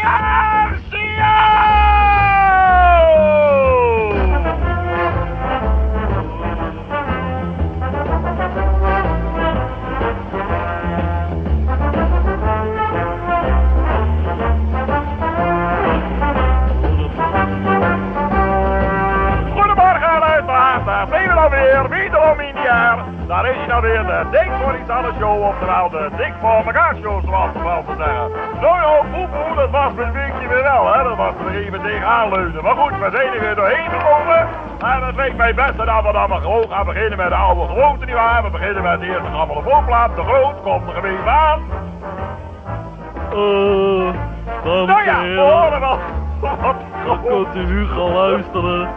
Wederom in jaar, daar is hij dan weer, de Dik voor iets aan de show, oftewel de Dik voor elkaar show, zoals we wel te zeggen. Zo, poepoe, dat was mijn weekje weer wel, hè, dat was er even tegenaan leunen. Maar goed, we zijn er weer doorheen gekomen. En het leek mij best dat we dan maar gewoon gaan beginnen met de oude gewoonte, nietwaar? We beginnen met de eerste grammofoonplaat, de Groot, komt er even aan. Nou ja, we horen wel. Dan kunt u nu gaan luisteren.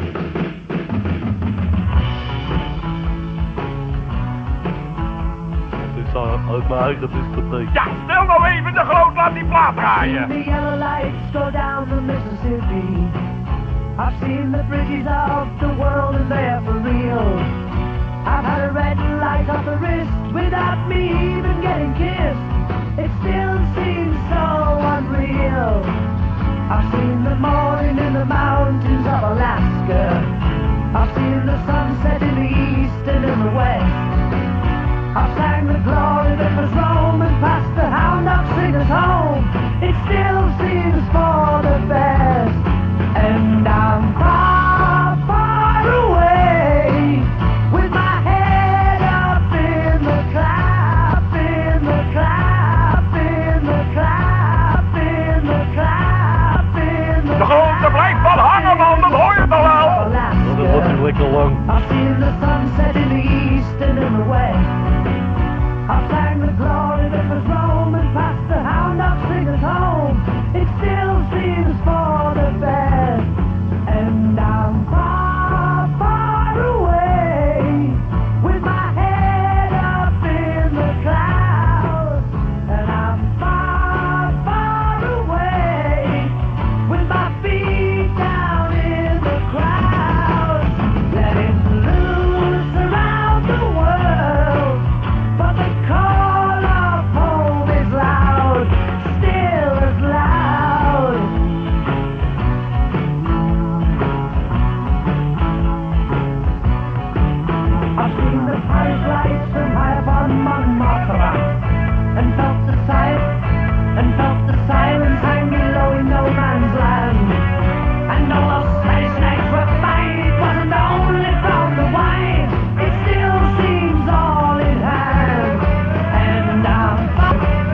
Uit mijn eigen discotheek. Ja, stil nou even de Groot, laat die plaat draaien. The yellow lights go down the Mississippi. I've seen the bridges of the world and they're for real. I've had a red light on the wrist without me even getting kissed. It still seems so unreal. I've seen the morning in the mountains of Alaska. I've seen the sunset in the east and in the west. I've sang the glory that was Rome and passed the hound dog singers home. It still seems for the best. And I'm far, far away with my head up in the clap, in the clap, in the clap, in the clap, in the clap. De Grote blijft wel hangen, man, dat hoor je toch wel? Dat wordt nu lekker lang. I've seen the sunset in the east and in the west. I sang the glory that was Rome and passed the hound dog singers home. It still seems for the best. And I'm far, far away with my head up in the clouds. And I'm far, far away with my feet down in the crowd. Letting loose around the world. But the call of home is loud, still as loud. I've seen the Paris lights from high upon Montmartre, and felt the sight, and felt the silence hanging low in no man's land. And all those Spanish nights were fine, it wasn't only from the wine, it still seems all in hand. And I'm far,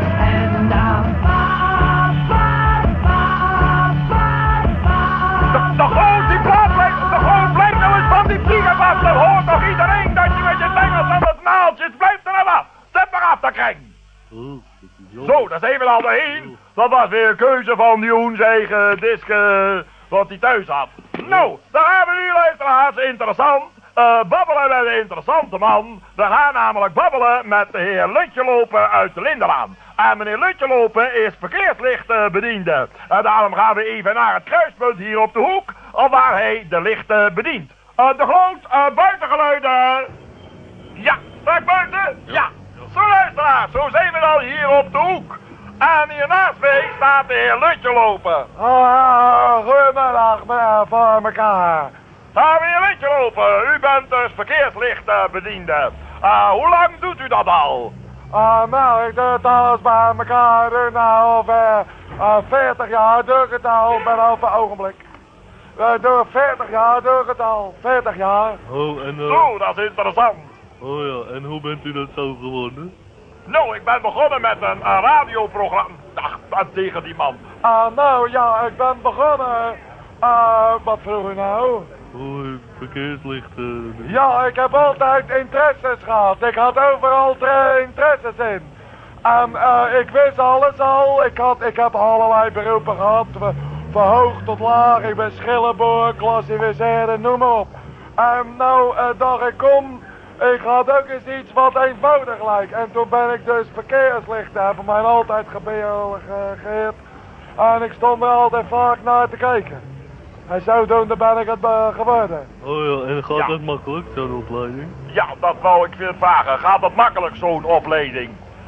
far, far, far, far. De Groot, die plaat blijft, de Groot blijft nou eens van die vliegen af. Dat hoort toch iedereen dat je met je vingers aan het naaltjes blijft er nou af. Zet maar af te krijgen. Zo, dat is even al doorheen. Dat was weer een keuze van Joens eigen disc wat hij thuis had. Nou, dan gaan we nu luisteraars, interessant. Babbelen met een interessante man. We gaan namelijk babbelen met de heer Lutjelopen uit de Lindenlaan. En meneer Lutjelopen is verkeerslichtbediende. En daarom gaan we even naar het kruispunt hier op de hoek, waar hij de lichten bedient. De Groot, buitengeluiden. Ja, straks buiten? Ja. Zo luisteraars, zo zijn we dan hier op de hoek. En hier naast mij staat de heer Lutjelopen. Goedemiddag, meneer voor elkaar. Meneer Lutjelopen, u bent dus verkeerslichtbediende. Hoe lang doet u dat al? Nou, ik doe het alles bij elkaar. Doe nou over 40 jaar, doe ik het al, ben over ogenblik. Door 40 jaar, doe ik het al, 40 jaar. Oh, en Zo, dat is interessant. oh ja, en hoe bent u dat zo geworden? Nou, ik ben begonnen met een radioprogramma. Ach, wat tegen die man. Nou ja, ik ben begonnen. Wat vroeg u nou? Oh, verkeerslichten. Ja, ik heb altijd interesses gehad. Ik had overal interesses in. En ik wist alles al. Ik heb allerlei beroepen gehad. Van hoog tot laag. Ik ben schillenboer, klassificeren, noem maar op. En nou dacht ik, kom, ik had ook eens iets wat eenvoudig lijkt. En toen ben ik dus verkeerslichten, hebben mij altijd gebeurd. En ik stond er altijd vaak naar te kijken. En zodoende ben ik het geworden. Oh ja, en gaat Ja. dat makkelijk, zo'n opleiding? Ja, dat wou ik weer vragen. Gaat dat makkelijk, zo'n opleiding?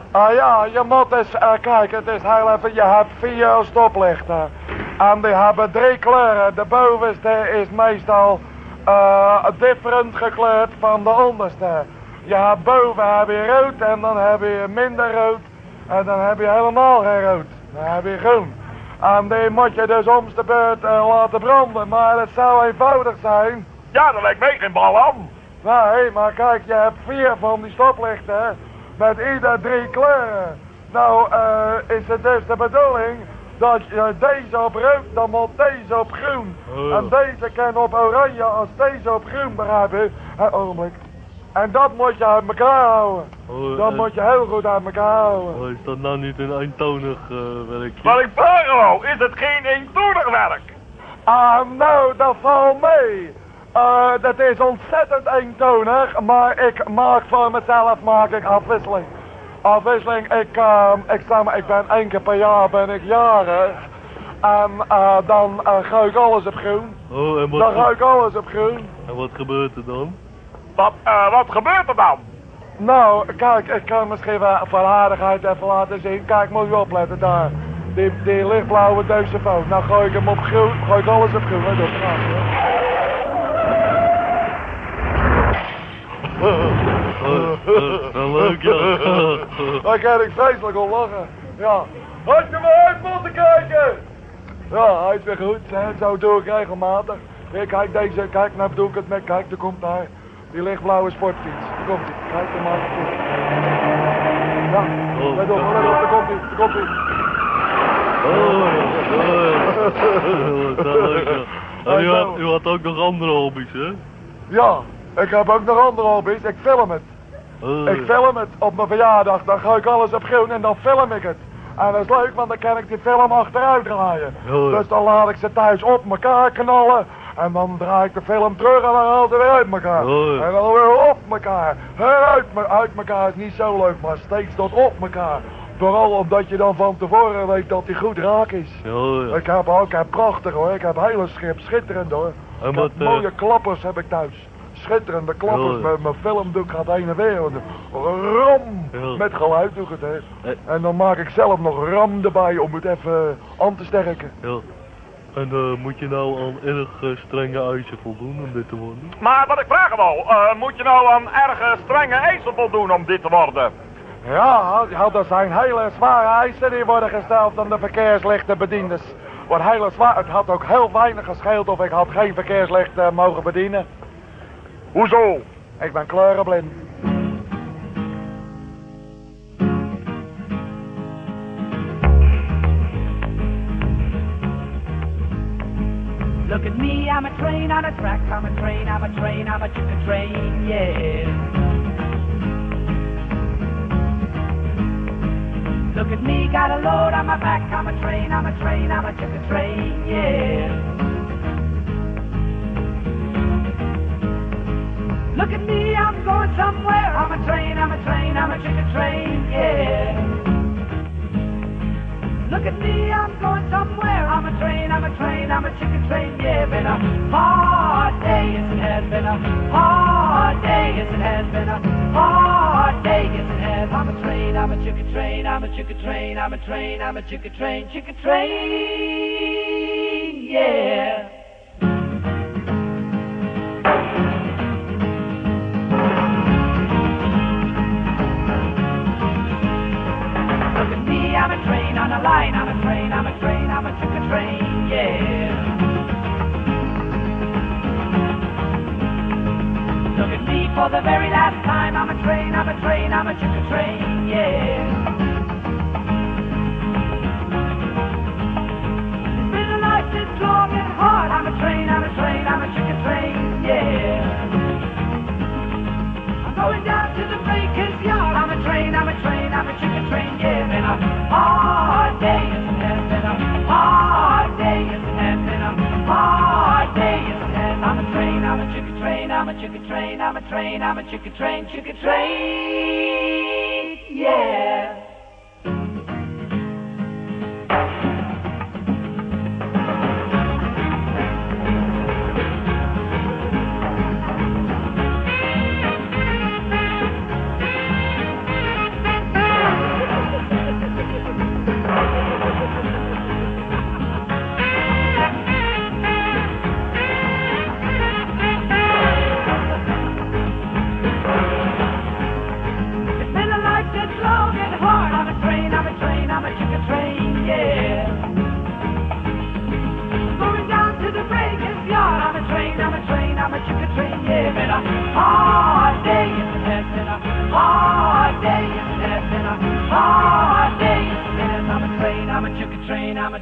Ja, je moet eens kijken, het is heel even, je hebt 4 stoplichten. En die hebben 3 kleuren. De bovenste is meestal different gekleurd van de onderste. Je hebt boven heb je rood en dan heb je minder rood. En dan heb je helemaal geen rood. Dan heb je groen. En die moet je dus om de beurt laten branden. Maar het zou eenvoudig zijn. Ja, dat lijkt mij geen bal aan. Nee, maar kijk, je hebt 4 van die stoplichten. Met ieder 3 kleuren. Nou, is het dus de bedoeling dat je deze op rood, dan moet deze op groen. Oh. En deze kan op oranje als deze op groen, begrijp je? Ogenblik. En dat moet je uit elkaar houden. Oh, Dat moet je heel goed uit elkaar houden. Oh, is dat nou niet een eentonig werkje? Maar ik vraag wel, is het geen eentonig werk? Nou, dat valt mee. Dat is ontzettend eentonig, maar ik maak voor mezelf afwisseling. Afwisseling, ik ben 1 keer per jaar ben ik jarig. En dan ga ik alles op groen. Oh, en Dan ga ik alles op groen. en wat gebeurt er dan? Wat gebeurt er dan? Nou, kijk, ik kan misschien wel voor aardigheid even laten zien. Kijk, moet je opletten daar. Die lichtblauwe deuxifoon. Nou gooi ik hem op groen, gooi ik alles op groen. Let op, Leuk, ja. Daar kan ik vreselijk om lachen. Ja. Had je me uit moeten kijken? Ja, hij is weer goed. Hè? Zo doe ik regelmatig. Hier, kijk deze, kijk, nou doe ik het met, kijk, er komt daar. Die lichtblauwe sportfiets. Daar komt hij. Kijk, daar maak ik het. Ja, let op, daar komt hij, daar komt hij. Dat is leuk, ja. U had ook nog andere hobby's, hè? Ja, ik heb ook nog andere hobby's. Ik film het. Ik film het op mijn verjaardag. Dan gooi ik alles op groen en dan film ik het. En dat is leuk, want dan kan ik die film achteruit draaien. Dus dan laat ik ze thuis op elkaar knallen. En dan draai ik de film terug en dan haal ze weer uit elkaar. En dan weer op elkaar. Uit elkaar is niet zo leuk, maar steeds tot op elkaar. Vooral omdat je dan van tevoren weet dat hij goed raak is. Ik heb prachtig hoor, ik heb hele schitterend hoor. Ik heb mooie klappers heb ik thuis. Schitterende klappers, mijn filmdoek gaat heen en weer. Ram! Met geluid doe ik het hè. En dan maak ik zelf nog ram erbij om het even aan te sterken. Ja. En moet je nou aan erg strenge eisen voldoen om dit te worden? Maar wat ik vraag wel, moet je nou aan erg strenge eisen voldoen om dit te worden? Ja, er zijn hele zware eisen die worden gesteld aan de verkeerslichtenbedieners. Wordt hele zwaar. Het had ook heel weinig gescheeld of ik had geen verkeerslicht mogen bedienen. Hoezo? Ik ben kleurenblind. Look at me, I'm a train on a track, I'm a train, I'm a train, I'm a chicken train, yeah. Look at me, got a load on my back, I'm a train, I'm a train, I'm a chicken train, yeah. Look at me, I'm going somewhere, I'm a train, I'm a train, I'm a chicken train, yeah. Look at me, I'm going somewhere. I'm a train, I'm a train, I'm a chicken train. Yeah, been a hard day, yes it has. Been a hard day, yes it has. Been a hard day, yes it has. I'm a train, I'm a chicken train, I'm a chicken train, I'm a train, I'm a chicken train, chicken train. Yeah. I'm a train on a line, I'm a train, I'm a train, I'm a chicken train, yeah. Look at me for the very last time, I'm a train, I'm a train, I'm a chicken train, yeah. It's been a life that's long and hard, I'm a train, I'm a train, I'm a chicken train, yeah. I'm going down to the baker's yard, I'm a train, I'm a train, I'm a chicken train, yeah. Been a hard day, yes it has. Been a hard day, yes it has. Been a hard day, yes it has. I'm a train, I'm a chicken train, I'm a chicken train, I'm a train, I'm a chicken train, chicken train, yeah.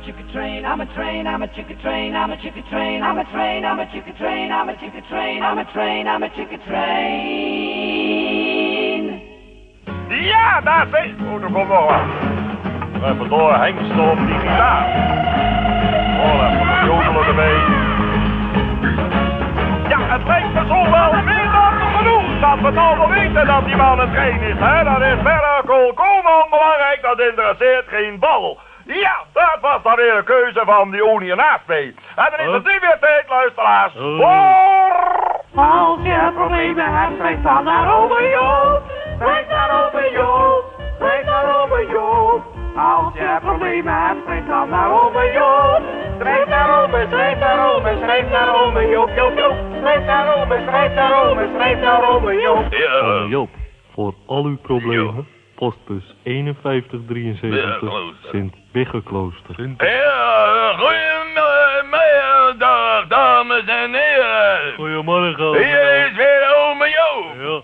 chicken train, I'm a train, I'm a chicken train, I'm a chicken train, I'm a train, I'm a chicken train, I'm a chicken train, I'm a train, I'm a chicken train. Ja, daar is oh, er komt nog wat. Even door, hengst op die gitaar. Oh, even wat jodelen erbij. Ja, het lijkt me zo wel meer dan genoeg dat we het al weten dat die man een trein is, hè. Dat is verder volkomen onbelangrijk, dat interesseert geen bal. Ja, dat was dan weer een keuze van die Onie naast mij. En dan is het nu weer tijd, luisteraars, voor... Als je problemen hebt, spreek dan naar over Joop. Spreek naar over Joop. Spreek naar over Joop. Als je problemen hebt, spreek dan naar over Joop. Spreek naar over, spreek naar over, spreek naar over Joop, Joop, Joop. Spreek naar over, spreek naar over, spreek naar over Joop. Joop, voor al uw problemen, postbus 5173, Sint-Wiggenklooster. Ja, goedemiddag, dames en heren. Goedemorgen. Hier is weer ome Joop. Ja.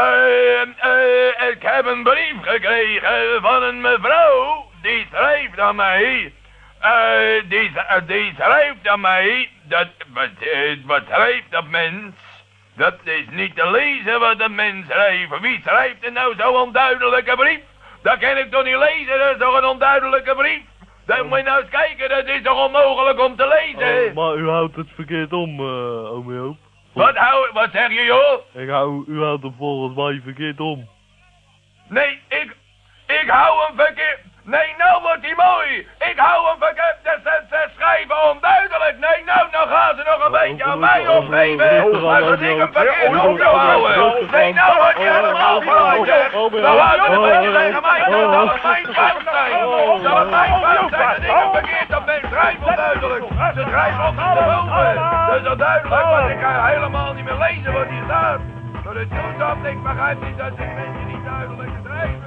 Ik heb een brief gekregen van een mevrouw, die schrijft aan mij, die schrijft aan mij, wat schrijft dat mens? Dat is niet te lezen wat dat mens schrijft. Wie schrijft er nou zo'n onduidelijke brief? Dat kan ik toch niet lezen, dat is toch een onduidelijke brief? Dan moet je nou eens kijken, dat is toch onmogelijk om te lezen? Maar u houdt het verkeerd om, ome Joop. Wat zeg je, joh? U houdt hem volgens mij verkeerd om. Nee, ik hou hem verkeerd. Nee, nou wordt hij mooi. Ik hou hem verkeerd. Ze schrijven onduidelijk. Nee, nou gaan ze nog een beetje aan mij opgeven. Maar ze ik hem verkeerd om zou houden. Nee, nou wordt hij helemaal gelijk. Nou houdt het een beetje tegen mij. Dat het mijn fout zijn. Dat het mijn fout zijn. Dat ik hem verkeerd op ben. Schrijf onduidelijk. Ze schrijven op de boven. Dat is onduidelijk. Want ik kan helemaal niet meer lezen wat hier staat. Dat het toestand, ik begrijp niet dat die mensen niet duidelijk schrijven.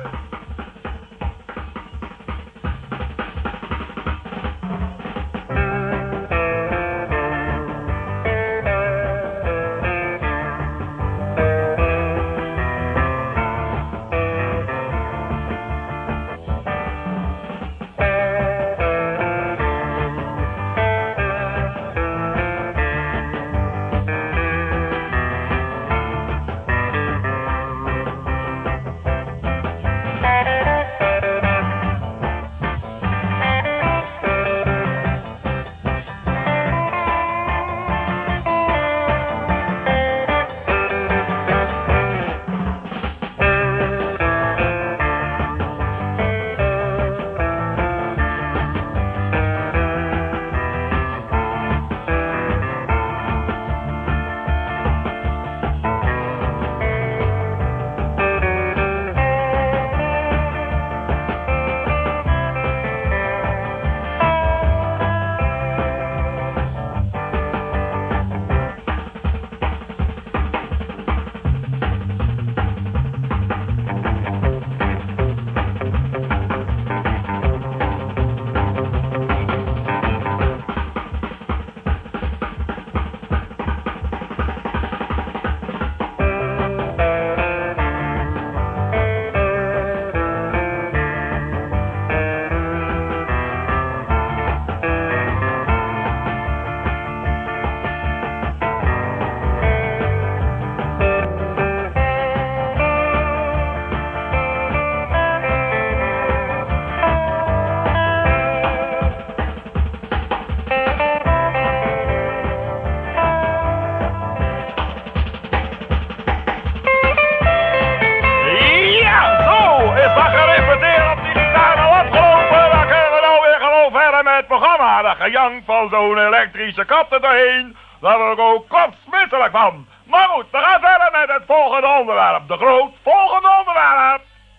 Het gejank van zo'n elektrische kat er doorheen, daar word ik ook kopsmisselijk van. Maar goed, we gaan verder met het volgende onderwerp. De volgende onderwerp.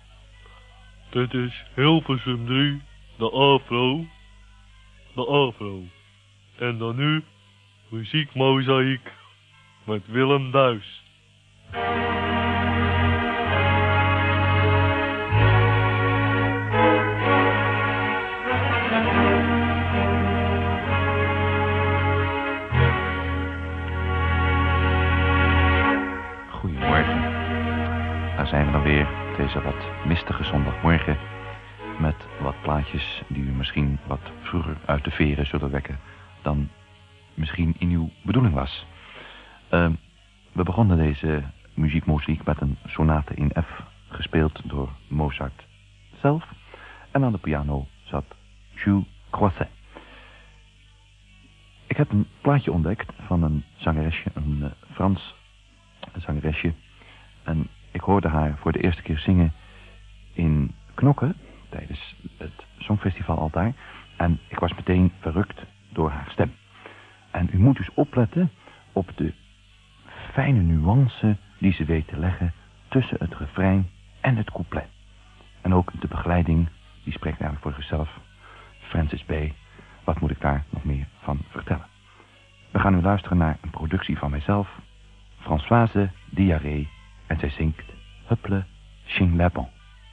Dit is Hilversum 3, de Afro. De Afro. En dan nu, muziekmozaïek met Willem Duis. Daar zijn we dan weer, deze wat mistige zondagmorgen, met wat plaatjes die u misschien wat vroeger uit de veren zullen wekken dan misschien in uw bedoeling was. We begonnen deze muziek met een sonate in F, gespeeld door Mozart zelf. En aan de piano zat Jules Croisset. Ik heb een plaatje ontdekt van een zangeresje, een Frans zangeresje. En ik hoorde haar voor de eerste keer zingen in Knokke, tijdens het Songfestival aldaar. En ik was meteen verrukt door haar stem. En u moet dus opletten op de fijne nuance die ze weet te leggen tussen het refrein en het couplet. En ook de begeleiding, die spreekt eigenlijk voor zichzelf. Francis B. Wat moet ik daar nog meer van vertellen? We gaan nu luisteren naar een productie van mijzelf, Françoise Diaré, en zij zingt Huple Ching Lapon.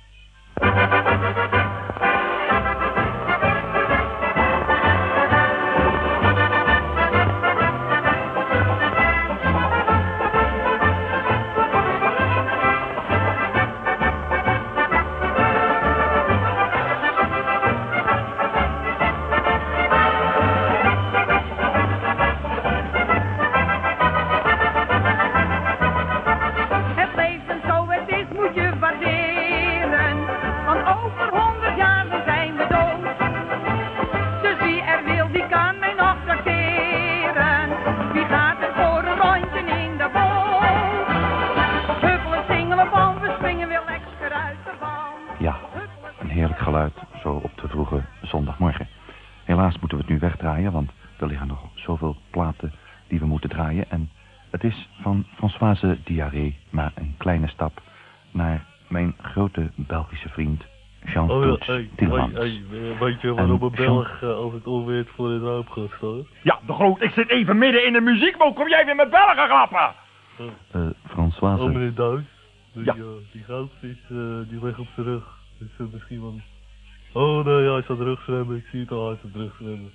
Want er liggen nog zoveel platen die we moeten draaien. En het is van Françoise Diaré maar een kleine stap naar mijn grote Belgische vriend Jean Tielemans. Weet je waarom een Belg als het onweert voor het raam gaat staan? Ja, de Groot, ik zit even midden in de muziek, maar kom jij weer met Belgen grappen? Françoise... Oh, meneer Duis. Ja. Die goudvis, die ligt op zijn rug. Dus misschien wel... Oh nee, hij staat terugzwemmen. Ik zie het al, hij staat terugzwemmen.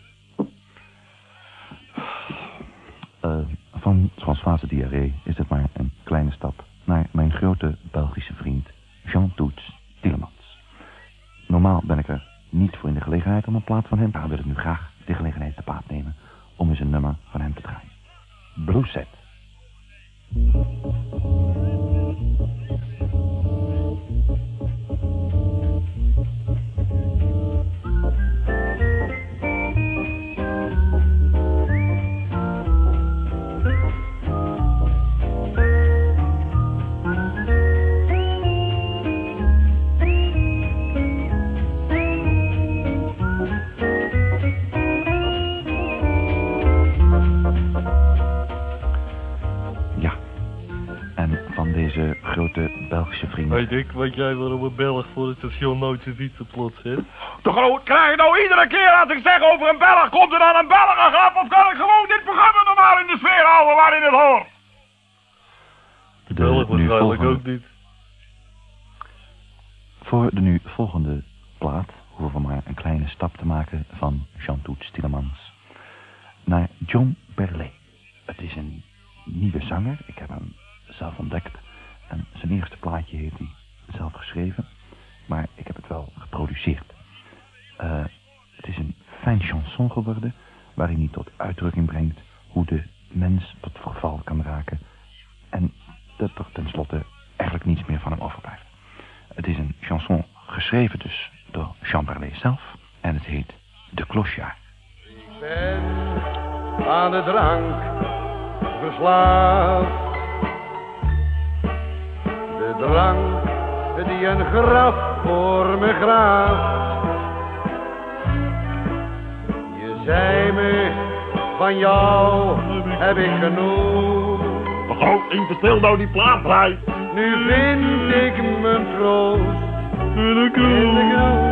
Van Françoise Diaré is het maar een kleine stap naar mijn grote Belgische vriend Jean Tielemans. Normaal ben ik er niet voor in de gelegenheid om een plaat van hem, maar wil ik nu graag de gelegenheid te baat nemen om eens een nummer van hem te draaien. Broussette. Belgische vriend. Weet jij waarom een Belg voor het station nooit zijn fietsen plots zet? De Groot, krijg je nou iedere keer als ik zeg over een Belg, komt er dan een Belgengrap, of kan ik gewoon dit programma normaal in de sfeer houden waarin het hoort? De Belg waarschijnlijk ook niet. Voor de nu volgende plaat hoeven we maar een kleine stap te maken van Jean Tielemans naar John Berlet. Het is een nieuwe zanger, ik heb hem zelf ontdekt. En zijn eerste plaatje heeft hij zelf geschreven, maar ik heb het wel geproduceerd. Het is een fijn chanson geworden, waarin hij tot uitdrukking brengt hoe de mens tot verval kan raken. En dat er tenslotte eigenlijk niets meer van hem overblijft. Het is een chanson geschreven dus door Jean Berlet zelf en het heet De Clochard. Ik ben aan de drank verslaafd. De drank die een graf voor me graaft. Je zei me, van jou heb ik genoeg. De Groot, even stil nou die plaat draait. Nu vind ik mijn troost in de kroeg.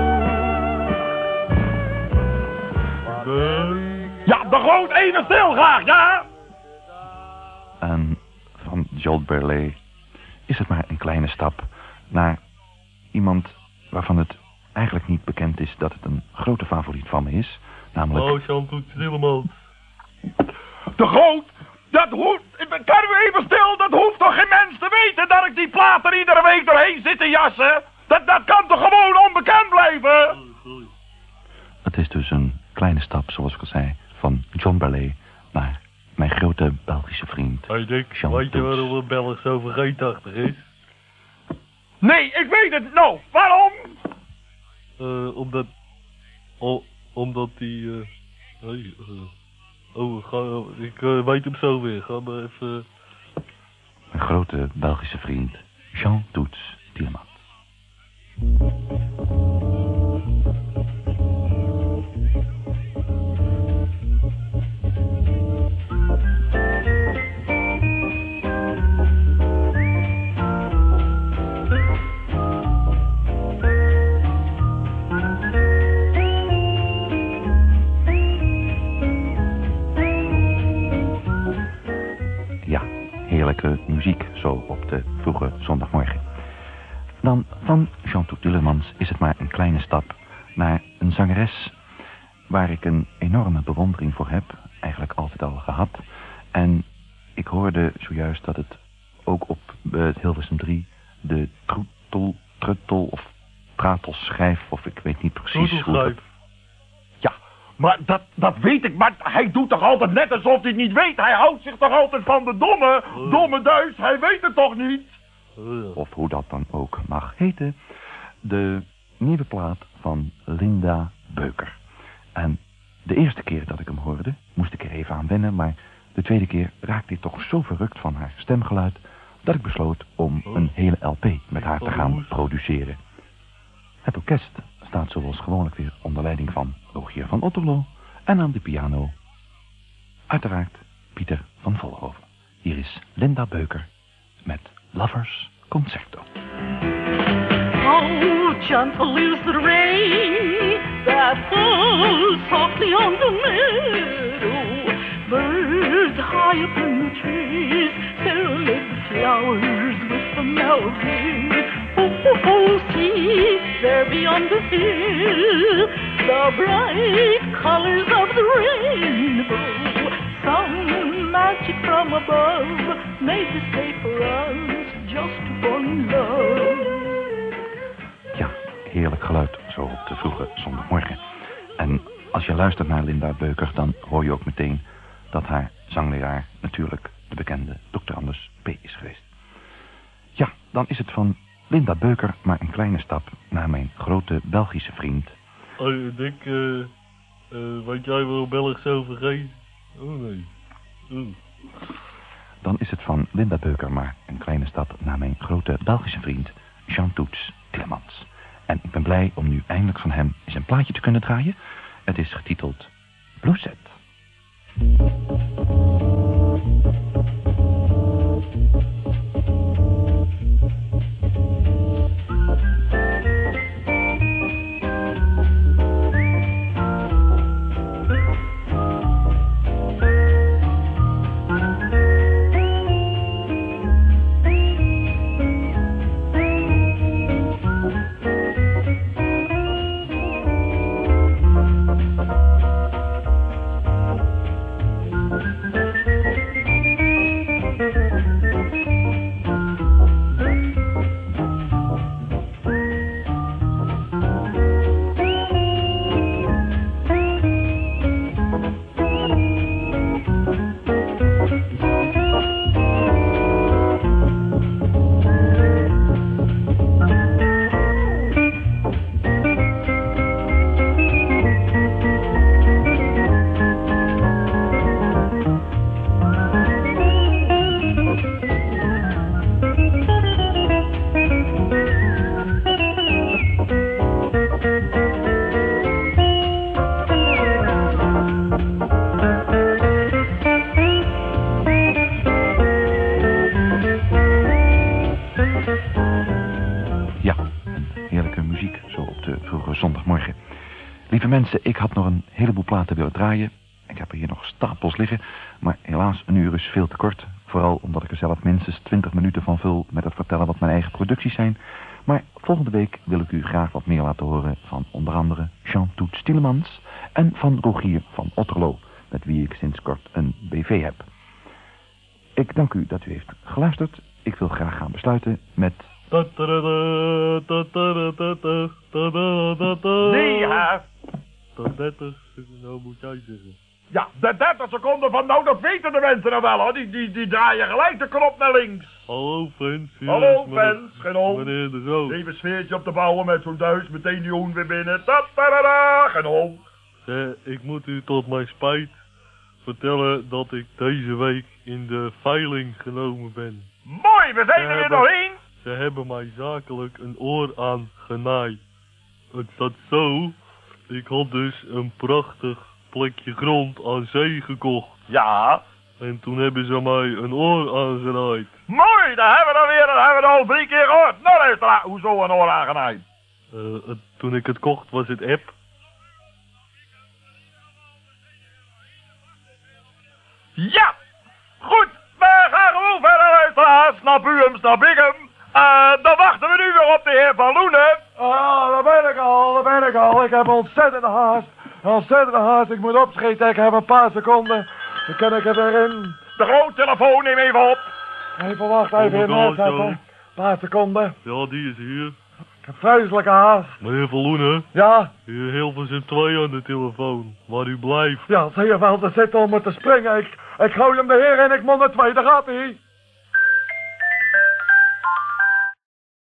Ja, de Groot, even stil graag, ja? En van John Berlet is het maar een kleine stap naar iemand waarvan het eigenlijk niet bekend is dat het een grote favoriet van me is. Namelijk... Oh, Jean Tielemans. De Groot, dat hoeft... Kan u even stil? Dat hoeft toch geen mens te weten dat ik die plaat er iedere week doorheen zit te jassen? Dat kan toch gewoon onbekend blijven? Sorry. dat is dus een kleine stap, zoals ik al zei, van John Ballet naar mijn grote Belgische vriend. Hey Dick, Jean weet je Toets. waarom een Belg zo vergeetachtig is? Nee, ik weet het. Nou, waarom? Omdat die... ik weet hem zo weer. Ga maar even... Mijn grote Belgische vriend, Jean Toets Tielemans. Ja, heerlijke muziek zo op de vroege zondagmorgen. Dan van Jean Toets Tielemans is het maar een kleine stap naar een zangeres waar ik een enorme bewondering voor heb, eigenlijk altijd al gehad. En ik hoorde zojuist dat het ook op het Hilversum 3 de truttel of pratelschijf, of ik weet niet precies hoe dat... Ja, maar dat weet ik, maar hij doet toch altijd net alsof hij het niet weet. Hij houdt zich toch altijd van de domme duis, hij weet het toch niet? Of hoe dat dan ook mag heten, de nieuwe plaat van Linda Beuker. En de eerste keer dat ik hem hoorde, moest ik er even aan wennen, maar de tweede keer raakte ik toch zo verrukt van haar stemgeluid, dat ik besloot om een hele LP met haar te gaan produceren. Het orkest staat zoals gewoonlijk weer onder leiding van Rogier van Otterlo en aan de piano, uiteraard, Pieter van Vollenhoven. Hier is Linda Beuker met Lovers Concerto. How gentle is the rain that falls softly on the meadow. Birds high up in the trees serenade the flowers with the melody. Oh, oh, oh, see there beyond the hill the bright colors of the rainbow. Some magic from above made this day for us just to fall in love. Ja, heerlijk geluid zo op de vroege zondagmorgen. En als je luistert naar Linda Beuker, dan hoor je ook meteen dat haar zangleraar natuurlijk de bekende Dr. Anders P. is geweest. Ja, dan is het van Linda Beuker maar een kleine stap naar mijn grote Belgische vriend. Hey Dick, weet jij waarom Belg zo vergeet? Oh nee. Dan is het van Linda Beuker maar een kleine stap naar mijn grote Belgische vriend Jean Toets Tielemans. En ik ben blij om nu eindelijk van hem eens een plaatje te kunnen draaien. Het is getiteld Blueset. Zondagmorgen. Lieve mensen, ik had nog een heleboel platen willen draaien. Ik heb er hier nog stapels liggen, maar helaas een uur is veel te kort. Vooral omdat ik er zelf minstens 20 minuten van vul met het vertellen wat mijn eigen producties zijn. Maar volgende week wil ik u graag wat meer laten horen van onder andere Jean Toets Tielemans en van Rogier van Otterlo, met wie ik sinds kort een BV heb. Ik dank u dat u heeft geluisterd. Ik wil graag gaan besluiten met... Nee, ja. staat 30, nou moet jij zeggen. Ja, de 30 seconden van nou, dat weten de mensen nou wel hoor. Die draaien gelijk de knop naar links. Hallo fans. hier Hallo is meneer- fans, geen hond. Meneer de Rood. Even sfeertje op de bouwen met zo'n thuis, meteen die hoen weer binnen. Tatarara, geen hond. Ik moet u tot mijn spijt vertellen dat ik deze week in de veiling genomen ben. Mooi, we zijn er weer doorheen. Ze hebben mij zakelijk een oor aan genaaid. Het zat zo, ik had dus een prachtig plekje grond aan zee gekocht. Ja. En toen hebben ze mij een oor aangenaaid. Mooi, daar hebben we dan weer, dat hebben we al 3 keer gehoord. Nou luisteraar, hoezo een oor aangenaaid? Toen ik het kocht was het app. Ja, goed, we gaan gewoon verder luisteraars. Snap u hem, snap ik hem. Dan wachten we nu weer op de heer Van Loenen. Ah, daar ben ik al. Ik heb ontzettende haast. Ik moet opschieten, ik heb een paar seconden. Dan kan ik er weer in. De grote telefoon, neem even op. Even wachten, even in zetten. Een paar seconden. Ja, die is hier. Ik heb vreselijke haast. Meneer Van Loenen, Ja? hier Hilversum 2 aan de telefoon. Waar u blijft. Ja, zie je wel, er zit om me te springen. Ik gooi hem de heer in, ik moet naar 2, daar gaat hij.